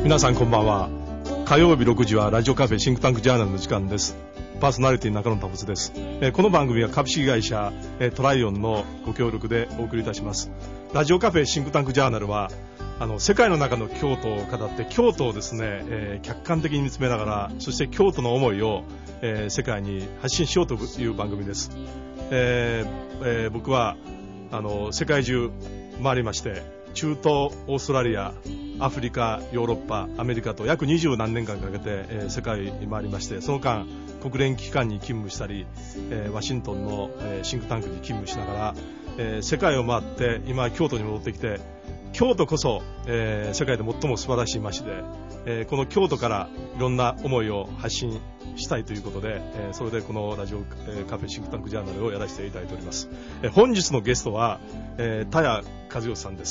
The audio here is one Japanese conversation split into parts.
皆さんこんばんは。火曜日6時はラジオカフェシンクタンクジャーナルの時間です。パーソナリティ中野達です。この番組は株式会社トライオンのご協力でお送りいたします。ラジオカフェシンクタンクジャーナルは世界の中の京都を語って京都をですね、客観的に見つめながら、そして京都の思いを、世界に発信しようという番組です。僕は世界中回りまして、中東、オーストラリア、アフリカ、ヨーロッパ、アメリカと約20何年間かけて、世界に回りまして、その間国連機関に勤務したり、ワシントンの、シンクタンクに勤務しながら、世界を回って今京都に戻ってきて、京都こそ、世界で最も素晴らしい街で、この京都からいろんな思いを発信したいということで、それでこのラジオ、カフェシンクタンクジャーナルをやらせていただいております。本日のゲストは、田谷和義さんです。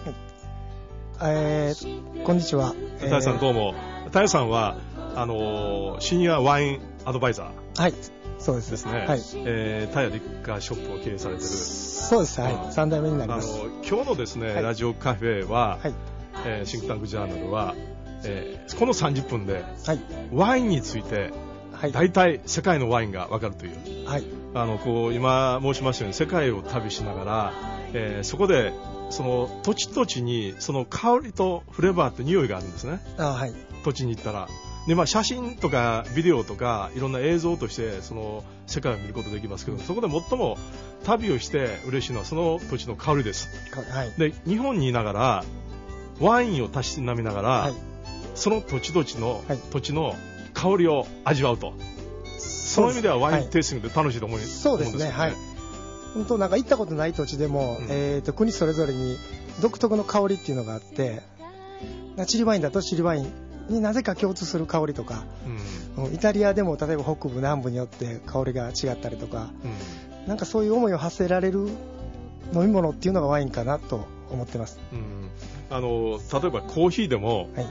はい、こんにちは。 田谷さんどうも。田谷さんはシニアワインアドバイザー。 はい、そうです。 ですね。 はい。 田谷リッカーショップを経営されている。 そうです。はい。3代目になります。 今日のですね、 はい、 ラジオカフェは、はい、シンクタンクジャーナルは、この30分で、はい、ワインについて、はい、大体世界のワインが分かるという、はい、今申しましたように世界を旅しながら、そこでその土地土地にその香りとフレーバーと匂いがあるんですね。はい、土地に行ったらで、写真とかビデオとかいろんな映像としてその世界を見ることができますけど、そこで最も旅をして嬉しいのはその土地の香りです。はい、で日本にいながらワインをたしなみながら、はい、その土地土地の、はい、土地の香りを味わうと、その意味ではワインテイスティングで楽しいと思うんですよね。 そうですね。はい。本当なんか行ったことない土地でも、国それぞれに独特の香りっていうのがあって、チリワインだとチリワインになぜか共通する香りとか、イタリアでも例えば北部南部によって香りが違ったりとか、なんかそういう思いを馳せられる飲み物っていうのがワインかなと思ってます。 例えばコーヒーでも、はい、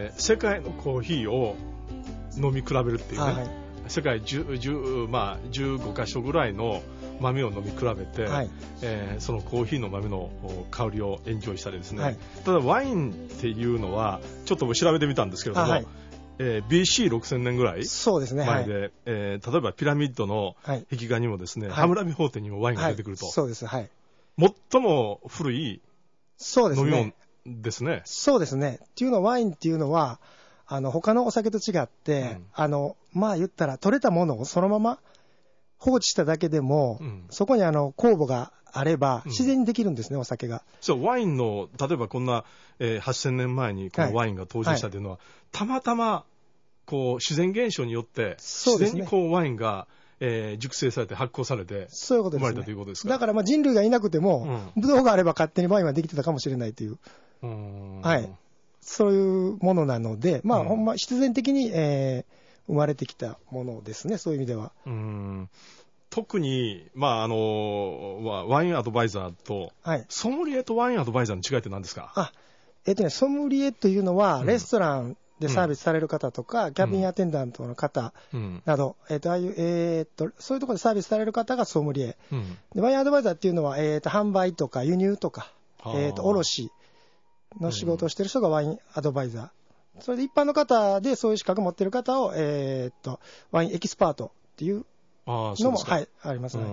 世界のコーヒーを飲み比べるっていうね、はい、世界15カ所ぐらいの豆を飲み比べて、はい、そのコーヒーの豆の香りをエンジョイしたりですね、はい、ただワインっていうのはちょっと調べてみたんですけれども、はい、BC6000 年ぐらい前で、そうですね、はい、例えばピラミッドの壁画にもですね、はい、ハムラビ法廷にもワインが出てくると、はい、そうです、はい、最も古い飲み物ですね。 そうですね。っていうのはワインっていうのは他のお酒と違って、言ったら取れたものをそのまま放置しただけでも、そこに酵母があれば自然にできるんですね、お酒が。 そう、ワインの例えばこんな、8000年前にこのワインが登場したというのは、はい、たまたまこう自然現象によって自然にこうワインが、熟成されて発酵されて生まれたということですか。 だから人類がいなくても、ブドウがあれば勝手にワインはできてたかもしれないという、はい、そういうものなので、ほんま必然的に、生まれてきたものですね、そういう意味では。 特に、ワインアドバイザーと、はい、ソムリエとワインアドバイザーの違いって何ですか？ ソムリエというのは、レストランでサービスされる方とか、キャビンアテンダントの方など、そういうところでサービスされる方がソムリエ。でワインアドバイザーっていうのは、販売とか輸入とか、卸の仕事をしている人がワインアドバイザー。それで一般の方でそういう資格を持っている方を、ワインエキスパートっていうのも、はい、ありますね。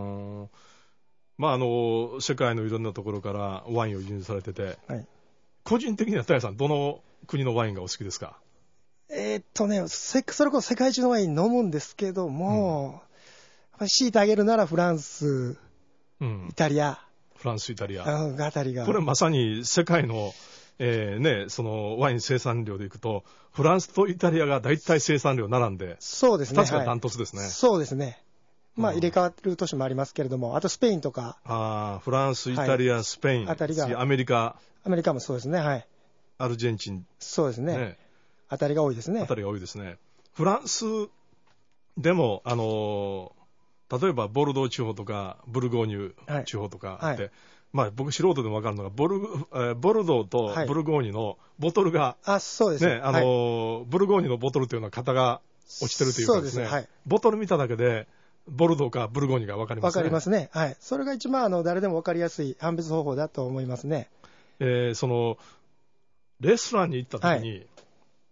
世界のいろんなところからワインを輸入されてて、はい、個人的には田谷さん、どの国のワインがお好きですか？ それこそ世界中のワイン飲むんですけども、強いてあげるならフランス、イタリア。 フランス、イタリア。 あたりが。 これまさに世界の、そのワイン生産量でいくと、フランスとイタリアが大体生産量並んで、 そうですね。 2つがダントツですね。はい、 そうですね。入れ替わる年もありますけれども、あとスペインとか。 フランス、イタリア、スペイン、あたりがアメリカ。 アメリカもそうですね。はい。 アルゼンチン。 そうですね。あたりが多いですね。 あたりが多いですね。フランスでも、例えばボルドー地方とか、ブルゴーニュ地方とかって、僕素人でも分かるのが、ボルドーとブルゴーニュのボトルが、 そうですね。 ブルゴーニュのボトルというのは型が落ちてるというかですね。はい、ボトル見ただけで、ボルドーかブルゴーニュが分かりますね。 分かりますね。はい。それが一番誰でも分かりやすい判別方法だと思いますね。 そのレストランに行った時に、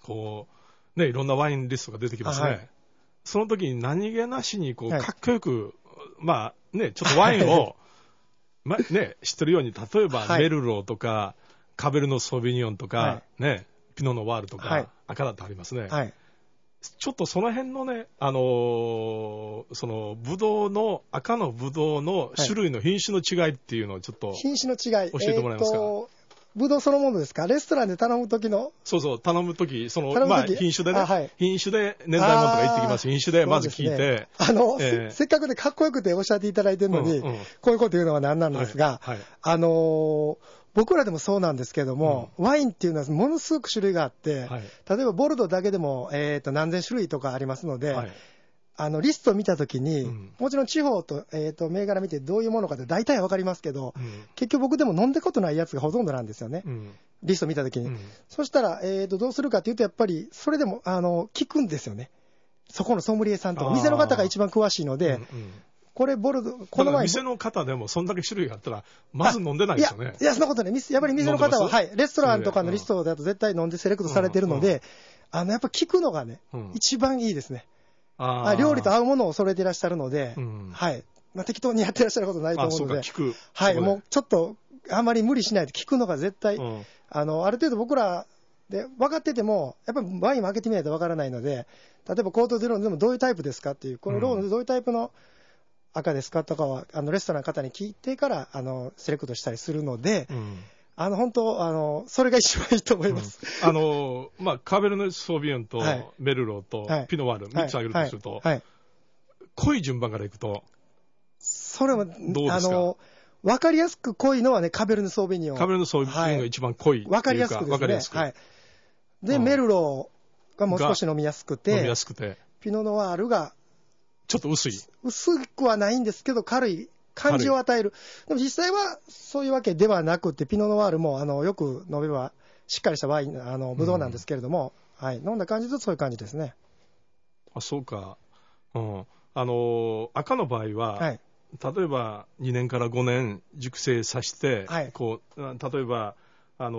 こう、ね、いろんなワインリストが出てきますね。はい、その時に何気なしに、こう、かっこよく、まあね、ちょっとワインを、ね、知ってるように、例えば、メルローとか、カベルノ・ソービニョンとか、ね、ピノ・ノワールとか、赤だってありますね。ちょっとその辺のね、そのブドウの、赤のブドウの種類の品種の違いっていうのをちょっと、 品種の違い、 教えてもらえますか。 ブドウそのものですか。レストランで頼む時の。 そうそう、頼む時、まあ、品種でね、品種で年代物とか言ってきます。品種でまず聞いて。 せっかくでかっこよくておっしゃっていただいてるのに、こういうこと言うのは何なんですが、僕らでもそうなんですけども、ワインっていうのはものすごく種類があって、例えばボルドーだけでも、何千種類とかありますので、リストを見たときに、もちろん地方と、銘柄見てどういうものかって大体わかりますけど、結局僕でも飲んだことないやつがほとんどなんですよね。リスト見たときに。そしたら、どうするかっていうと、やっぱり、それでも、聞くんですよね。そこのソムリエさんとか、店の方が一番詳しいので、これボルドー、この前。 店の方でもそんだけ種類があったら、まず飲んでないですよね。 いや、そんなことない。やっぱり店の方は、はい、レストランとかのリストだと絶対飲んでセレクトされてるので、やっぱ聞くのがね、一番いいですね。料理と合うものを揃えていらっしゃるので、はい。まあ、適当にやってらっしゃることないと思うので、はい、もうちょっと、あまり無理しないで聞くのが絶対、ある程度僕らで分かってても、やっぱりワインも開けてみないと分からないので、例えばコートゼロでもどういうタイプですかっていう、このローンでどういうタイプの赤ですかとかは、レストランの方に聞いてから、セレクトしたりするので、本当、それが一番いいと思います。 まあ、カベルネ・ソービヨンと、メルローと、ピノワール、3つ挙げるとすると、濃い順番からいくと、 それも、 どうですか？ わかりやすく濃いのはね、カベルネ・ソービニョン。 カベルネ・ソービニョンが一番濃い。 わかりやすくですね。わかりやすく。はい。で、メルローがもう少し飲みやすくて、ピノノワールが、 ちょっと薄い。 薄くはないんですけど、軽い感じを与える。でも実際はそういうわけではなくて、ピノノワールもよく飲めばしっかりしたワイン、ブドウなんですけれども、はい、飲んだ感じとそういう感じですね。 あ、そうか。赤の場合は、例えば2年から5年熟成させて、こう例えばヌ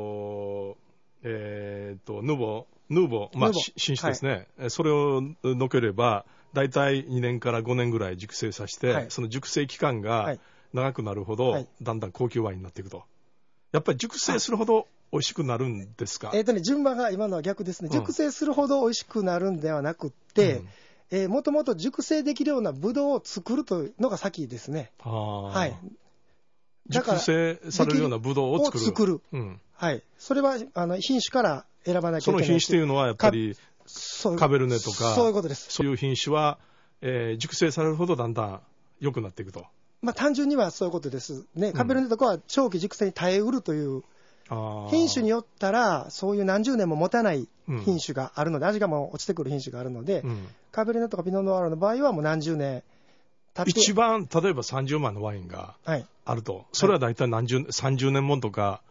ーボー、まあ、新種ですね、それをのければ、大体2年から5年ぐらい熟成させて、その熟成期間が長くなるほど、だんだん高級ワインになっていくと。やっぱり熟成するほど美味しくなるんですか？ 順番が今のは逆ですね。熟成するほど美味しくなるんではなくって、もともと熟成できるようなブドウを作るというのが先ですね。はい。 熟成されるようなブドウを作る。 はい。それは品種から選ばなきゃいけない。 その品種というのはやっぱりカベルネとか、 そういうことです。 そういう品種は、熟成されるほどだんだん良くなっていくと。 まあ単純にはそういうことですね。カベルネとかは長期熟成に耐えうるという品種によったら、そういう何十年も持たない品種があるので、味がもう落ちてくる品種があるので、カベルネとかピノノワールの場合はもう何十年経って。 一番、例えば30万のワインがあると、それは大体30年もんとか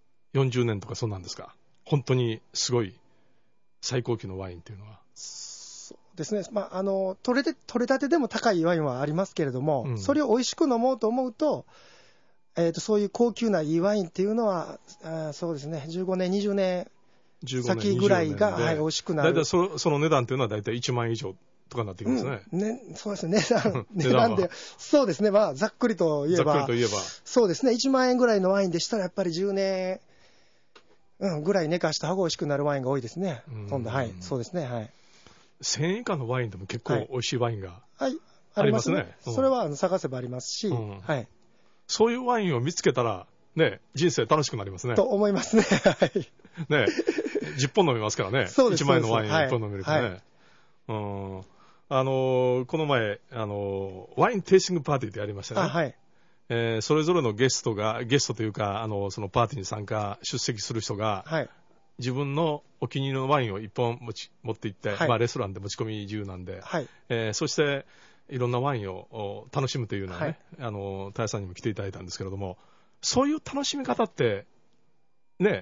40年とかそうなんですか？本当にすごい最高級のワインっていうのは。 そうですね。まあ、取れたてでも高いワインはありますけれども、それを美味しく飲もうと思うと、そういう高級ないいワインっていうのは、そうですね、15年、20年先ぐらいが、美味しくなる。 大体その値段っていうのは大体1万円以上とかになってきますね。 そうですね、値段で、そうですね、まあ、ざっくりと言えば、そうですね、1万円ぐらいのワインでしたら、やっぱり10年、ぐらい寝かした方が美味しくなるワインが多いですね。はい、そうですね、はい。 1000円以下のワインでも結構美味しいワインがありますね。それは探せばありますし、はい。 そういうワインを見つけたら、ね、人生楽しくなりますね。 と思いますね。はい。 ね、10本飲みますからね。 そうです。 1万円のワイン1本飲めるとね。この前、ワインテイスティングパーティーってやりましたね。 はい。 それぞれのゲストというか、そのパーティーに出席する人が、自分のお気に入りのワインを1本持って行って、まあレストランで持ち込み自由なんで、そして、いろんなワインを楽しむというのはね、田谷さんにも来ていただいたんですけれども、そういう楽しみ方って、ね、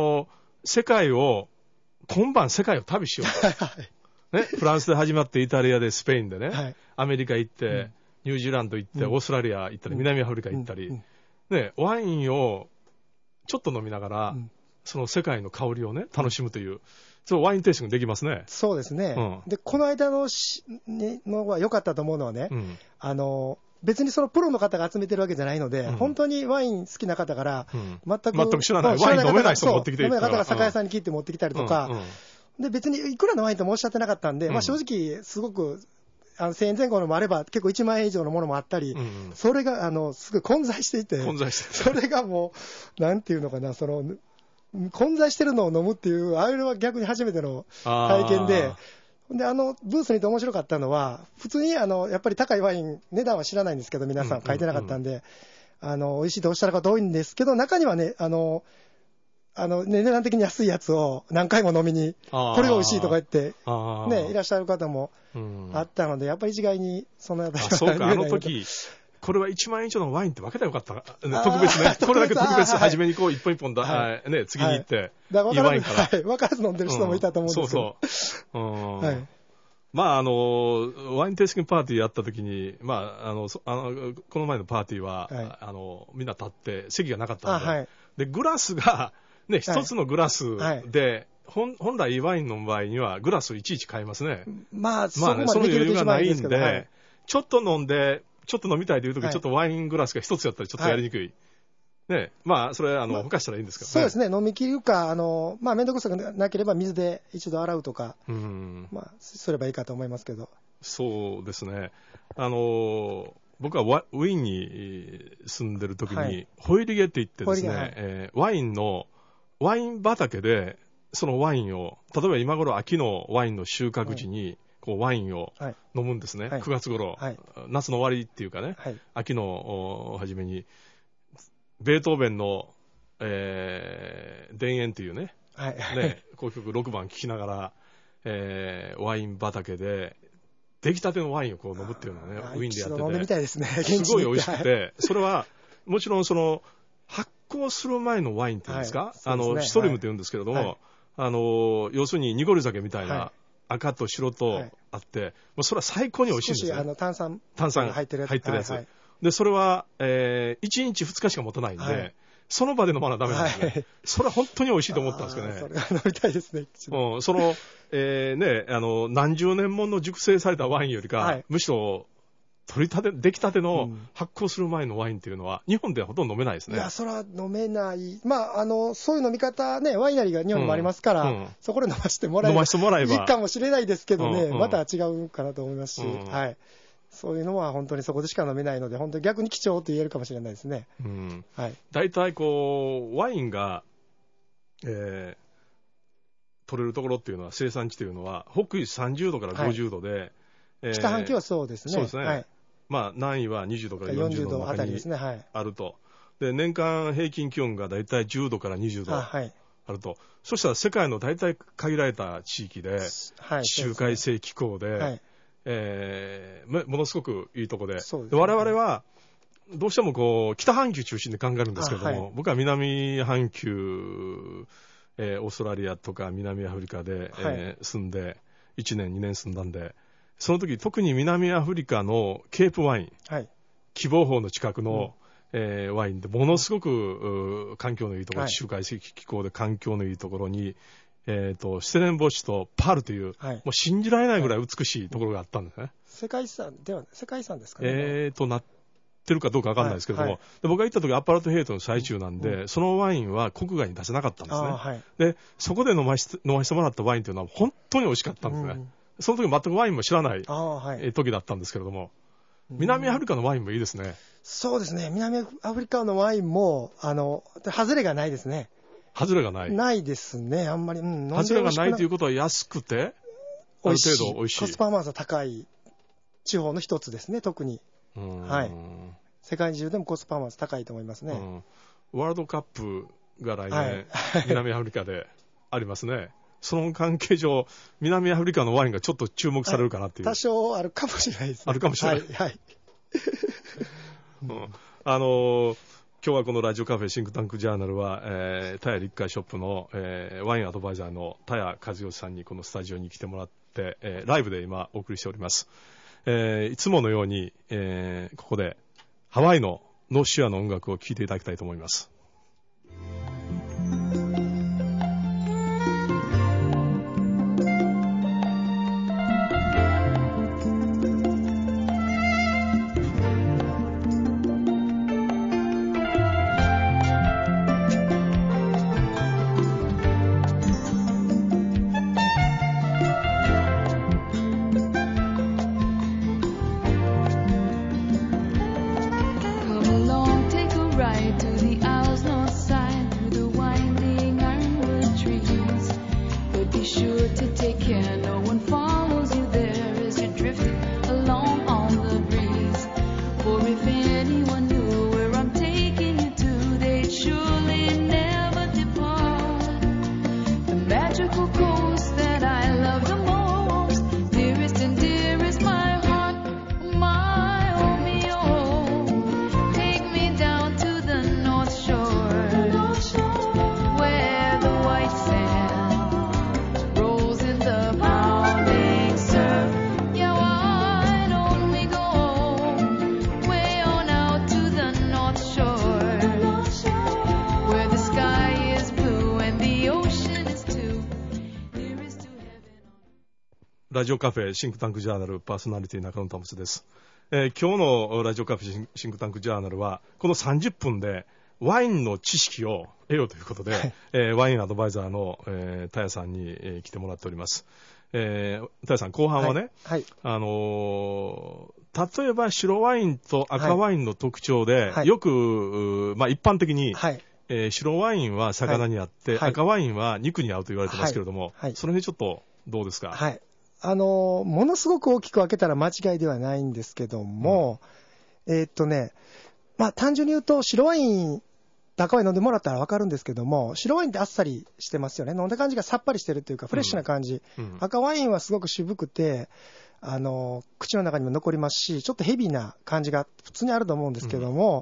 今晩世界を旅しようと。ね、フランスで始まって、イタリアでスペインでね、アメリカ行って、ニュージーランド行って、オーストラリア行ったり、南アフリカ行ったり、ね、ワインをちょっと飲みながら、その世界の香りをね、楽しむという、 そう、ワインテイスティングできますね。 そうですね。で、この間ののは良かったと思うのはね、別にそのプロの方が集めてるわけじゃないので、本当にワイン好きな方から、全く知らない。ワイン飲めない人持ってきてる飲めない方が酒屋さんに切って持ってきたりとか、で、別にいくらのワインともおっしゃってなかったんで、正直、すごく、1000円前後のもあれば、結構1万円以上のものもあったり、それが、すごい混在していて、それがもう、なんていうのかな、混在してるのを飲むっていう、あれは逆に初めての体験で、で、ブースにいて面白かったのは、普通にやっぱり高いワイン、値段は知らないんですけど、皆さん書いてなかったんで、美味しいとおっしゃる方多いんですけど、中にはね、値段的に安いやつを何回も飲みに、これが美味しいとか言って、ね、いらっしゃる方もあったので、やっぱり一概にそのあたりはそうか、時、これは1万円以上のワインって分けたらよかった。特別ね。これだけ特別、初めにこう、一本一本ね、次に行って、いいワインから。 分からず飲んでる人もいたと思うんですけど。 まあ、ワインテイスティングパーティーやった時に、まあ、この前のパーティーは、みんな立って、席がなかったんで、で、グラスが、ね、一つのグラスで、本来ワインの場合には、グラスをいちいち買いますね。 まあ、 その余裕がないんで、ちょっと飲んで、ちょっと飲みたいというとき、ちょっとワイングラスが一つやったらちょっとやりにくい。ね、まあ、それ、ほかしたらいいんですけどね。 そうですね、飲み切るか、まあ、めんどくさくなければ水で一度洗うとか、まあ、すればいいかと思いますけど。 そうですね。僕はウィーンに住んでるときに、ホイリゲって言ってですね、ワイン畑で、そのワインを、例えば今頃秋のワインの収穫時に、こうワインを飲むんですね。9月頃、夏の終わりっていうかね、秋の初めに、ベートーベンの、田園っていうね、交響曲6番聴きながら、ワイン畑で、出来たてのワインをこう飲むっていうのはね、ウィーンでやってて、 飲んでみたいですね。 すごい美味しくて、それは、もちろん発酵する前のワインっていうんですか、シトリムって言うんですけれども、要するに濁り酒みたいな赤と白とあって、もうそれは最高に美味しいんですね。 炭酸入ってるやつ。で、それは、1日2日しか持たないんで、その場で飲まなダメなんですね。それは本当に美味しいと思ったんですけどね。 それは飲みたいですね。 何十年もの熟成されたワインよりか、むしろ、出来たての発酵する前のワインっていうのは、日本ではほとんど飲めないですね。 いや、それは飲めない。まあ、そういう飲み方ね、ワイナリーが日本にもありますから、そこで飲ませてもらえばいいかもしれないですけどね、また違うかなと思いますし、そういうのは本当にそこでしか飲めないので、本当に逆に貴重と言えるかもしれないですね。 大体ワインが、取れるところっていうのは、生産地というのは、北緯30度から50度で、 北半球はそうですね。 そうですね。まあ、南緯は20度から40度の中にあると。で、年間平均気温が大体10度から20度あると。そしたら世界の大体限られた地域で、地中海性気候で、ものすごくいいとこで、我々は、どうしても北半球中心で考えるんですけれども、僕は南半球、オーストラリアとか南アフリカで、住んで、1年、2年住んだんで、その時特に南アフリカのケープワイン、喜望峰の近くの、ワインでものすごく環境のいいところ、地中海性気候で環境のいいところに、シュテレンボッシュとパールという、もう信じられないぐらい美しいところがあったんですね。 世界遺産ですかね。 なってるかどうかわかんないですけれども、で僕が行った時アパルトヘイトの最中なんで、そのワインは国外に出せなかったんですね。で、そこで飲ませてもらったワインというのは本当に美味しかったんですね。その時全くワインも知らない時だったんですけれども、南アフリカのワインもいいですね。 そうですね。南アフリカのワインも、外れがないですね。 外れがない。 ないですね。あんまり。 外れがないということは安くて、ある程度美味しい。 コスパマースは高い地方の一つですね、特に。世界中でもコスパマース高いと思いますね。 ワールドカップが来年、南アフリカでありますね。その関係上、南アフリカのワインがちょっと注目されるかなっていう。 多少あるかもしれないですね。 あるかもしれない。今日はこのラジオカフェシンクタンクジャーナルは、タヤ立海ショップの、ワインアドバイザーのタヤ和義さんにこのスタジオに来てもらって、ライブで今お送りしております。いつものように、ここでハワイのノーシュアの音楽を聴いていただきたいと思います。 ラジオカフェシンクタンクジャーナルパーソナリティ中野保です。今日のラジオカフェシンクタンクジャーナルはこの30分でワインの知識を得ようということで、ワインアドバイザーの田谷さんに、来てもらっております。田谷さん、後半はね、例えば白ワインと赤ワインの特徴で、よく、一般的に、白ワインは魚にあって、赤ワインは肉に合うと言われてますけれども、その辺ちょっとどうですか？ ものすごく大きく分けたら間違いではないんですけども、単純に言うと白ワイン、赤ワイン飲んでもらったら分かるんですけども、白ワインってあっさりしてますよね。飲んだ感じがさっぱりしてるというかフレッシュな感じ、赤ワインはすごく渋くて口の中にも残りますし、ちょっとヘビーな感じが普通にあると思うんですけども、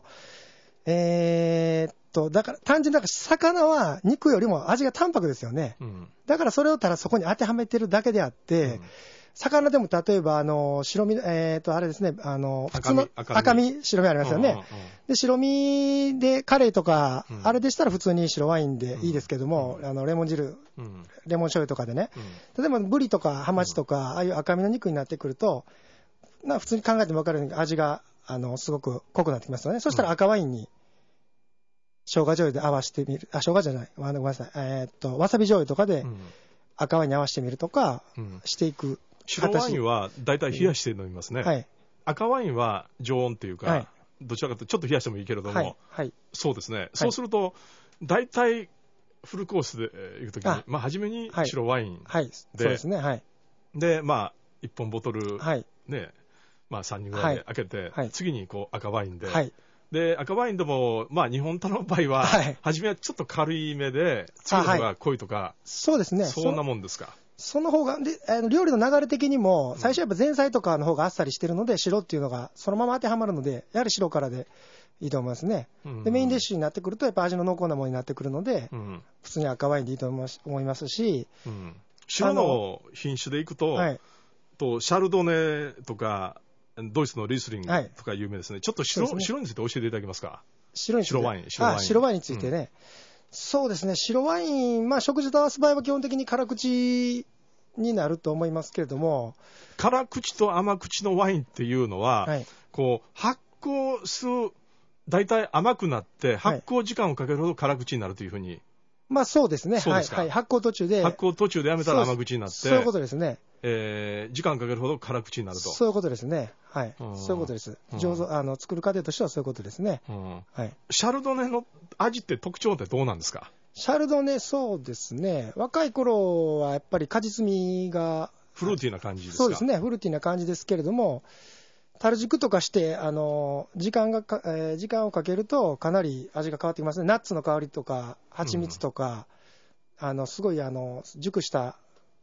だから単純に魚は肉よりも味が淡白ですよね、だからそれをただそこに当てはめてるだけであって、魚でも例えば白身、あれですね、普通の赤身、白身ありますよね、で白身でカレーとか、あれでしたら普通に白ワインでいいですけども、レモン汁、レモン醤油とかでね、例えばブリとかハマチとか、ああいう赤身の肉になってくると、普通に考えても分かるように味がすごく濃くなってきますよね。そしたら赤ワインに生姜醤油で合わせてみる、生姜じゃない、ごめんなさい、わさび醤油とかで赤ワインに合わせてみるとかしていく。 白ワインはだいたい冷やして飲みますね、赤ワインは常温っていうか、どちらかというとちょっと冷やしてもいいけれども、そうですね、そうするとだいたいフルコースで行くときに、初めに白ワインで、 そうですね、 で1本ボトル、ね、3人ぐらいで開けて、次にこう赤ワインで、で赤ワインでも、日本太郎の場合は、初めはちょっと軽いめで、次の方が濃いとか、 そうですね、 そんなもんですか。 その方がで料理の流れ的にも、最初はやっぱ前菜とかの方があっさりしてるので、白っていうのがそのまま当てはまるので、やはり白からでいいと思いますね。でメインディッシュになってくると、やっぱ味の濃厚なものになってくるので、普通に赤ワインでいいと思いますし、 白の品種でいくと、シャルドネとか、ドイツのリースリングとか有名ですね。ちょっと白について教えていただけますか？白ワインについてね。そうですね、白ワイン、食事と合わす場合は基本的に辛口になると思いますけれども、 辛口と甘口のワインっていうのは、こう発酵す大体甘くなって発酵時間をかけるほど辛口になるというふうに、 そうですね、発酵途中でやめたら甘口になって、 そういうことですね、 時間かけるほど辛口になると、 そういうことですね、そういうことです、作る過程としてはそういうことですね、 シャルドネの味って特徴ってどうなんですか？ シャルドネ、そうですね、若い頃はやっぱり果実味がフルーティーな感じですか？ そうですね、フルーティーな感じですけれども、樽熟とかして時間をかけるとかなり味が変わってきますね。ナッツの香りとか蜂蜜とか、すごい熟した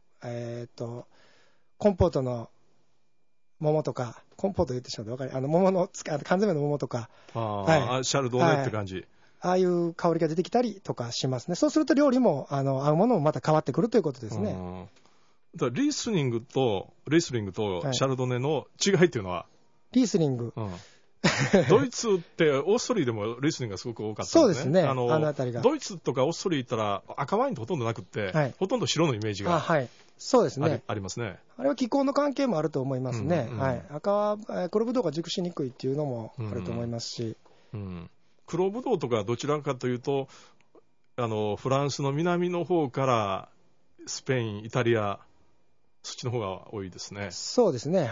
コンポートの桃とか、コンポート言ってしまうと分かる、桃の缶詰の桃とか、 シャルドネって感じ、 ああいう香りが出てきたりとかしますね。そうすると料理も合うものもまた変わってくるということですね。 だからリスリングとシャルドネの違いっていうのは、 リースリング、 ドイツってオーストリーでもリスリングがすごく多かったんですね。 そうですね、辺りがドイツとかオーストリー行ったら赤ワインってほとんどなくって、ほとんど白のイメージがそうですね、 ありますね。 あれは気候の関係もあると思いますね。赤は黒ぶどうが熟しにくいっていうのもあると思いますし、 黒ぶどうとかどちらかというとフランスの南の方からスペイン、イタリア、そっちの方が多いですね。 そうですね、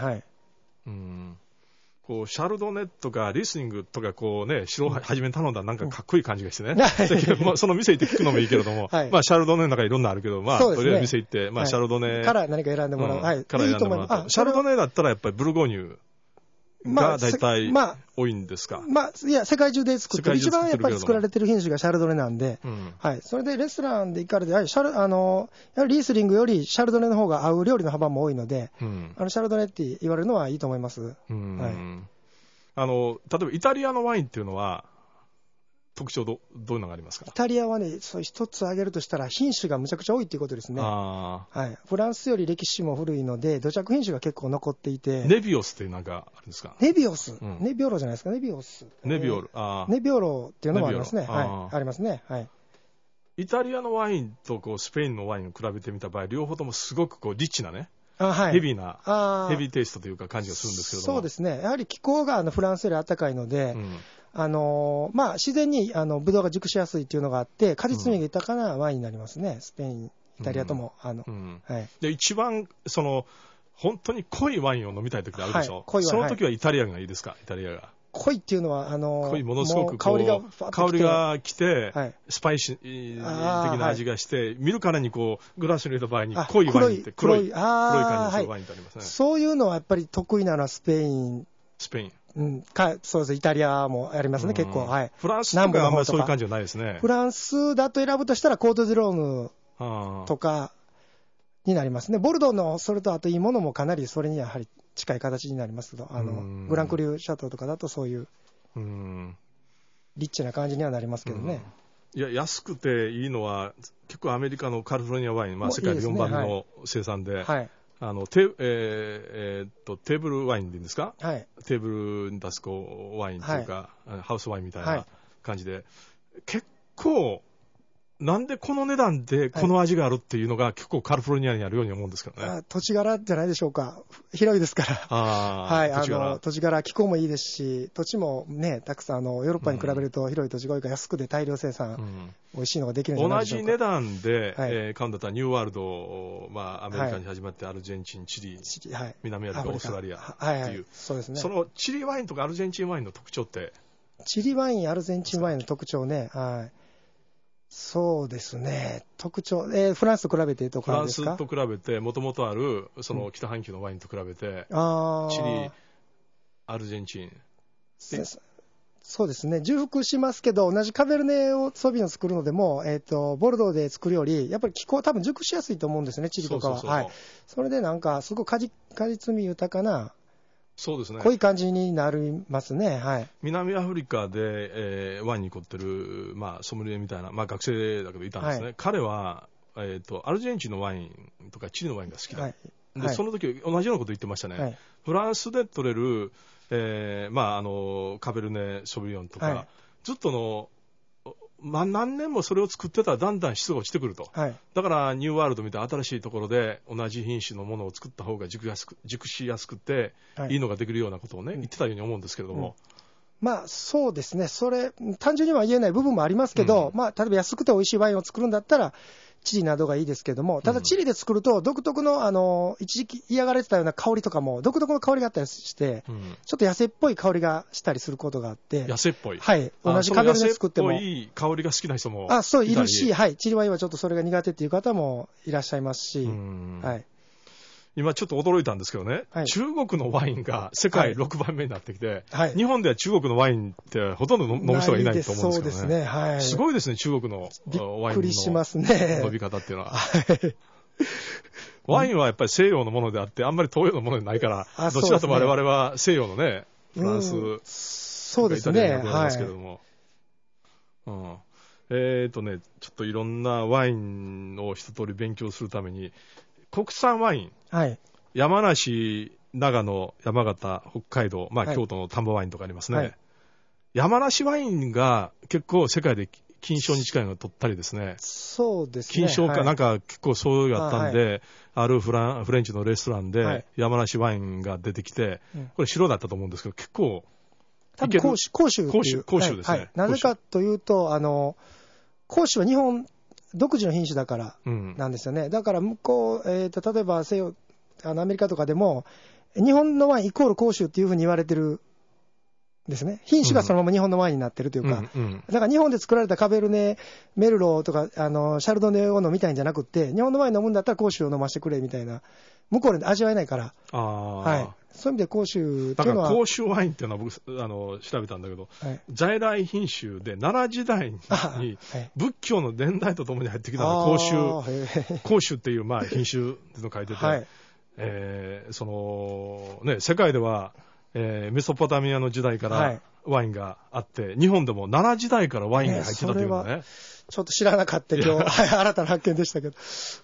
こうシャルドネとかリスリングとかこうね、白を初めに頼んだらなんかかっこいい感じがしてね、その店行って聞くのもいいけれども、シャルドネの中いろんなあるけど、とりあえず店行って、シャルドネから何か選んでもらう、 から選んでもらうと、シャルドネだったらやっぱりブルゴーニュが大体多いんですか？ いや、世界中で作ってる、一番やっぱり作られてる品種がシャルドネなんで、はい。それでレストランで行かれて、やはりリースリングよりシャルドネの方が合う料理の幅も多いので、シャルドネって言われるのはいいと思います。はい。 例えばイタリアのワインっていうのは、特徴どういうのがありますか？ イタリアはね、一つ挙げるとしたら品種がむちゃくちゃ多いっていうことですね。はい。フランスより歴史も古いので、土着品種が結構残っていて。 ネビオスっていうなんかあるんですか？ ネビオス、ネビオロじゃないですか、ネビオス。 ネビオロ、 ネビオロっていうのもありますね。はい。ありますね。はい。 イタリアのワインとスペインのワインを比べてみた場合、両方ともすごくリッチなね。はい、ヘビーテイストというか感じがするんですけれども。 そうですね。やはり気候がフランスより暖かいので、自然にブドウが熟しやすいっていうのがあって、果実味が豊かなワインになりますね。スペイン、イタリアとも。はい。 で、一番、本当に濃いワインを飲みたい時があるでしょ。はい、濃いワイン。その時はイタリアがいいですか？イタリアが。 濃いっていうのは、 濃い、ものすごく香りが来て、はい、スパイシー的な味がして、見るからにグラスに入れた場合に濃いワインって黒い感じのワインってありますね。 そういうのはやっぱり得意なのはスペイン。そうです。イタリアもありますね、結構。はい。 フランスとかあんまりそういう感じはないですね。 フランスだと選ぶとしたらコート・デ・ローヌとかになりますね。ボルドーのそれとあといいものもかなりそれにやはり近い形になりますけど、グランクリューシャトーとかだとそういうリッチな感じにはなりますけどね。 いや、安くていいのは結構アメリカのカリフォルニアワイン、世界で4番目の生産で、はい、テーブルワインでいいんですか？はい、テーブルに出すワインというか、はい、ハウスワインみたいな感じで、はい、結構なんでこの値段でこの味があるっていうのが結構カリフォルニアにあるように思うんですけどね。 土地柄じゃないでしょうか。広いですから。はい、土地柄、気候もいいですし、土地もね、たくさんヨーロッパに比べると広い土地が多いから安くで大量生産、美味しいのができるんじゃないでしょうか。 同じ値段で、買うんだったらニューワールド、アメリカに始まってアルゼンチン、チリ、南アフリカ、オーストラリアっていう、 そうですね。 そのチリワインとかアルゼンチンワインの特徴って？ チリワイン、アルゼンチンワインの特徴ね、はい。そうですね。特徴、フランスと比べてとかですか？ フランスと比べて、もともとある、北半球のワインと比べて、チリ、アルゼンチン。 そうですね。重複しますけど、同じカベルネをソビオン作るのでも、ボルドーで作るより、やっぱり気候多分熟しやすいと思うんですね、チリとかは。はい。それでなんか、すごく果実味豊かな、 そうですね。 濃い感じになりますね。はい。 南アフリカで、ワインに凝ってる、ソムリエみたいな、学生だけどいたんですね。はい、彼は、アルゼンチンのワインとかチリのワインが好きだ。はい、で、その時同じようなこと言ってましたね。はい、フランスで取れる、カベルネ・ソビオンとか、はい、ずっと何年もそれを作ってたらだんだん質が落ちてくると、はい、だからニューワールドみたいな新しいところで同じ品種のものを作った方が熟しやすくて、はい、いいのができるようなことをね、言ってたように思うんですけれども、 そうですね、それ単純には言えない部分もありますけど、例えば安くて美味しいワインを作るんだったらチリなどがいいですけども、ただチリで作ると独特の一時期嫌がられてたような香りとかも独特の香りがあったりして、ちょっと野生っぽい香りがしたりすることがあって。 野生っぽい。 はい。同じカベルネ作っても。 野生っぽい香りが好きな人もそういるし、はい。チリワインはちょっとそれが苦手っていう方もいらっしゃいますし、はい。 今ちょっと驚いたんですけどね、はい、中国のワインが世界6番目になってきて、はい、日本では中国のワインってほとんど飲む人がいないと思うんですけどね。そうですね。はい。すごいですね、中国のワインのびっくりしますね。 飲み方っていうのは。ワインはやっぱり西洋のものであって、あんまり東洋のものでないから、どちらとも我々は西洋のね、フランス、 そうですね。 はい。ですけれども。ちょっといろんなワインを一通り勉強するために、国産ワイン、はい、山梨、長野、山形、北海道、京都の丹波ワインとかありますね、はい、山梨ワインが結構世界で金賞に近いのを取ったりですね、 そうですね、 金賞かなんか結構そうやったんで、あるフレンチのレストランで山梨ワインが出てきて、これ白だったと思うんですけど、結構多分甲州ですね、 なぜかというと甲州は日本独自の品種だからなんですよね。だから向こう、例えばアメリカとかでも日本のワインイコール甲州っていうふうに言われてるですね。品種がそのまま日本のワインになってるというか、だから日本で作られたカベルネ、メルローとか、シャルドネを飲みたいんじゃなくって、日本のワイン飲むんだったら甲州を飲ませてくれみたいな、向こうで味わえないから、はい。そういう意味で甲州っていうのは。 だから甲州ワインっていうのは僕、調べたんだけど、はい、在来品種で奈良時代に仏教の伝来とともに入ってきたのが甲州っていうまあ品種っていうのを書いてて、はい、世界では、メソポタミアの時代からワインがあって、日本でも奈良時代からワインが入ってたというのね。 ちょっと知らなかった今日、新たな発見でしたけど。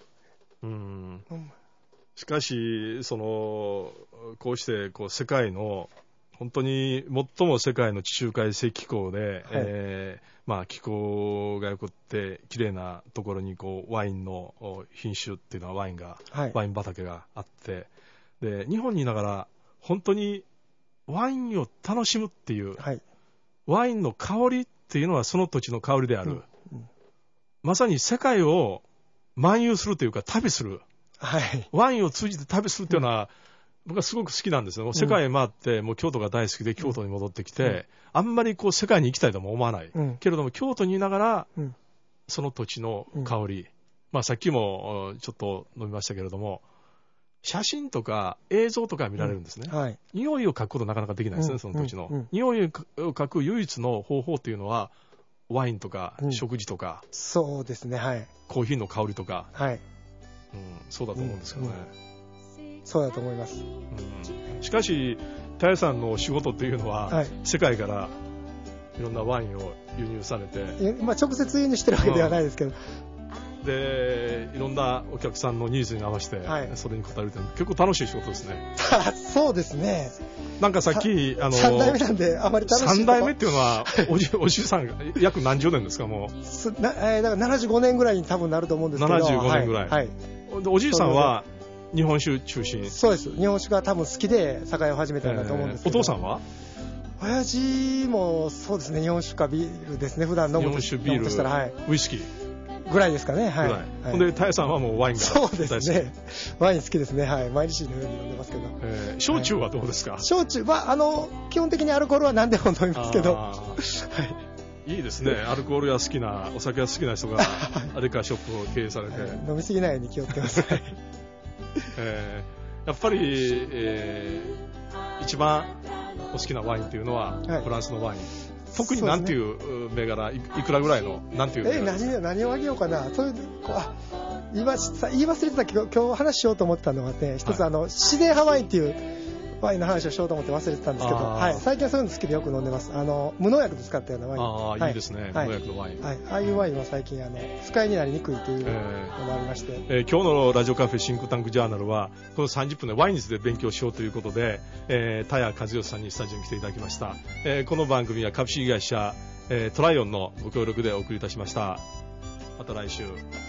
しかし、こうして世界の本当に最も世界の地中海性気候で、はい、気候が良くって綺麗なところにワインの品種っていうのはワイン畑があって、で日本にいながら本当にワインを楽しむっていう、はい、ワインの香りっていうのはその土地の香りである、まさに世界を漫遊するというか旅する、はい、ワインを通じて旅するっていうのは、僕はすごく好きなんですよ。世界へ回ってもう京都が大好きで京都に戻ってきて、あんまり世界に行きたいとも思わない、けれども京都にいながら、その土地の香り、さっきもちょっと飲みましたけれども、写真とか映像とか見られるんですね、はい、匂いを嗅ぐことなかなかできないですね、その土地の、匂いを嗅ぐ唯一の方法というのはワインとか食事とか、 そうですね、はい、 コーヒーの香りとか、はい、そうだと思うんですけどね、 そうだと思います、 しかし田谷さんの仕事っていうのは、はい、世界からいろんなワインを輸入されて、 直接輸入してるわけではないですけど、 でいろんなお客さんのニーズに合わせて、はい、それに応えるって結構楽しい仕事ですね。 そうですね。 なんかさっき 3代目なんであまり楽しい。 3代目っていうのはおじさんが約何十年ですか？もうだから75年ぐらいに多分なると思うんですけど、 75年ぐらい、はい、おじいさんは日本酒中心。 そうです。日本酒が多分好きで酒屋を始めたんだと思うんですけど、 お父さんは？ 親父もそうですね、日本酒かビールですね、普段飲むとしたら、はい、 ウイスキーぐらいですかね。はい。 ほんで、田谷さんはもうワインが大好き。 そうですね。ワイン好きですね。はい。毎日のように飲んでますけど。 焼酎はどうですか？ 焼酎は、基本的にアルコールは何でも飲みますけど。はい。 いいですね。アルコールが好きな、お酒が好きな人が、アレカショップを経営されて。 飲みすぎないように気をつけます。 やっぱり、一番お好きなワインというのは、フランスのワイン。特に何ていう銘柄、いくらぐらいの何ていう銘柄、 何をあげようかな。そういう言い忘れてたけど、今日話しようと思ったのはね、一つ自然派ワインっていうワインの話をしようと思って忘れてたんですけど、はい、最近はそういうの好きでよく飲んでます。無農薬で使ったようなワイン。 いいですね、無農薬のワイン。 はい、ああいうワインは最近不快になりにくいというのがありまして、 今日のラジオカフェシンクタンクジャーナルはこの30分でワインについて勉強しようということで、田谷和義さんにスタジオに来ていただきました。この番組は株式会社トライオンのご協力でお送りいたしました。また来週。